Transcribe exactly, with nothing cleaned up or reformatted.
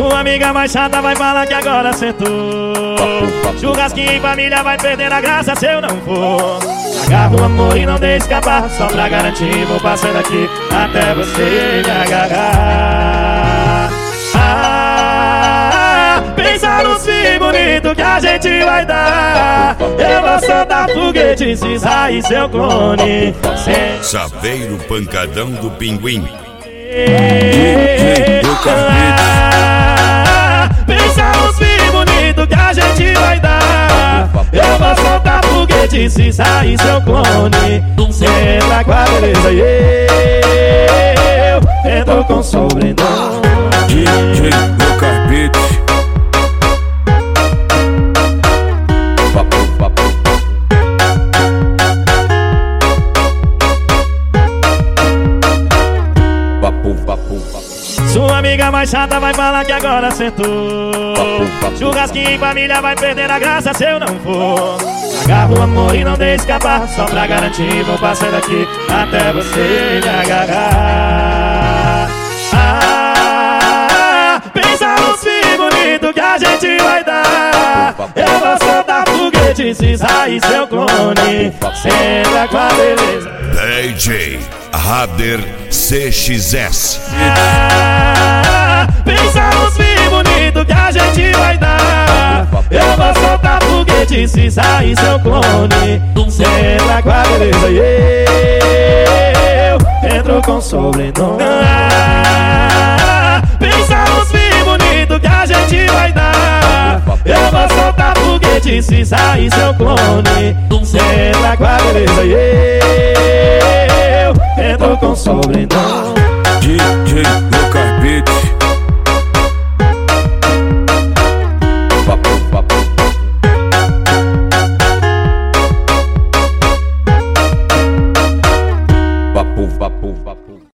Sua amiga mais chata vai falar que agora acertou. Churrasquinho em família vai perder a graça se eu não for. Agarra o amor e não deixe escapar. Só pra garantir vou passando aqui até você me agarrar. Ah, pensa no fim bonito que a gente vai dar. Eu vou soltar foguete se sair seu clone. Sem... Saveiro Pancadão do Pinguim. Ah, pensa nos filhos bonitos que a gente vai dar. Eu vou soltar foguete se sair seu clone. Cê entra com a beleza e eu entro com sobrenome. D J Lucas Beats. Sua amiga mais chata vai falar que agora acertou. Churrasquinho em família vai perder a graça se eu não for. Agarra o amor e não deixe escapar. Só pra garantir vou passando aqui até você me agarrar. Ah, pensa nos filhos bonitos que a gente vai dar. Eu vou soltar foguete se sair seu clone. Senta com a beleza D J Rader C X S. Ah, pensa nos filhos bonitos que a gente vai dar. Eu vou soltar foguete se sair seu clone. Senta com a beleza e eu entro com sobrenome. Ah, pensa nos filhos bonitos que a gente vai dar. Eu vou soltar foguete se sair seu clone. Senta com a beleza e eu entro com sobrenome.